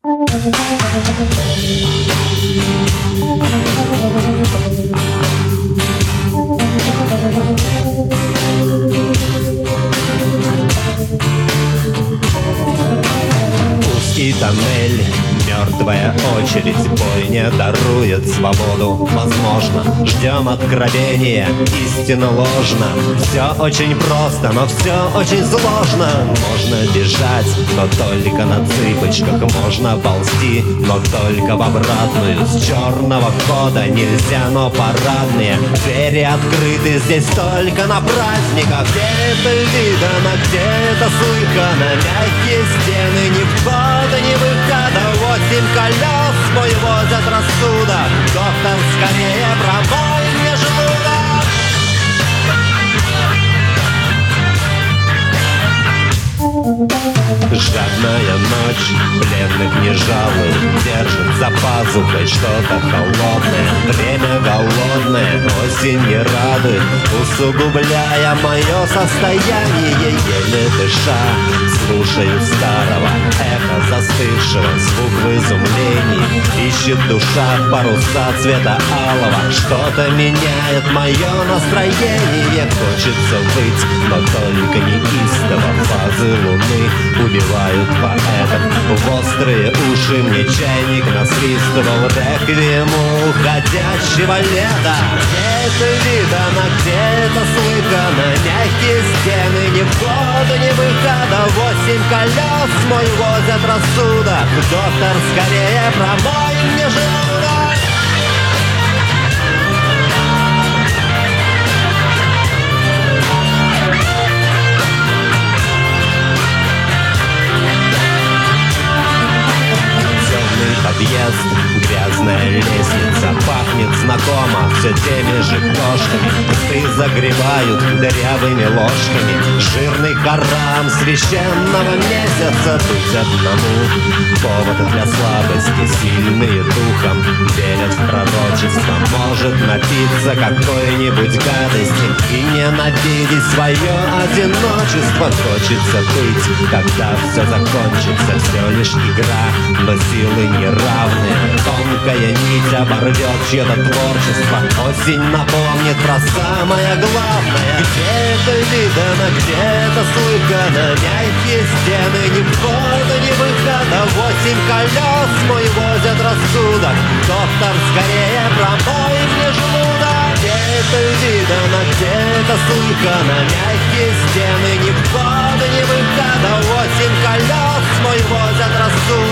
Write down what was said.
Узкий тоннель, мертвая очередь, бой не дарует свободу. Возможно, ждем откровения, истина ложна. Все очень просто, но все очень сложно. Можно бежать, но только на цыпочках. Можно ползти, но только в обратную. С черного хода нельзя, но парадные двери открыты здесь только на праздниках. Где это видано, где это слыхано? Мягкие стены, ни входа, ни выхода. 8 колес мой возят рассудок. Доктор, скорее промой мне желудок. Жадная ночь, пленных не жалует, держит за пазухой что-то холодное. Время голодное, осень не радует, усугубляя мое состояние. Еле дыша, слушаю старого эхо застывшего, звук в изумлении. Ищет душа паруса цвета алого, что-то меняет мое настроение. Хочется выть, но только не истово. Фазы луны убивают поэтов. В острые уши мне чайник насвистывал реквием уходящего лета. Где это видано, где это слыхано? Мягкие стены, ни входа, ни выхода. 8 колес мой возят рассудок. Доктор, скорее промой мне желудок. Подъезд, грязная лестница, пахнет знакомо все теми же кошками. Кусты загребают дырявыми ложками жирный харам священного месяца. Тут одному повод для слабости, сильные духом верят в пророчество. Может напиться какой-нибудь гадости и ненавидеть свое одиночество. Хочется быть, когда все закончится, все лишь игра, но силы не равные. Тонкая нить оборвет чье-то творчество. Осень напомнит про самое главное. Где это видано, где это слыхано? Мягкие стены, ни входа, ни выхода. 8 колес мой возят рассудок. Доктор, скорее промой мне желудок. Где это видано, где это слыхано? Мягкие стены, ни входа, ни выхода. 8 колес мой возят рассудок.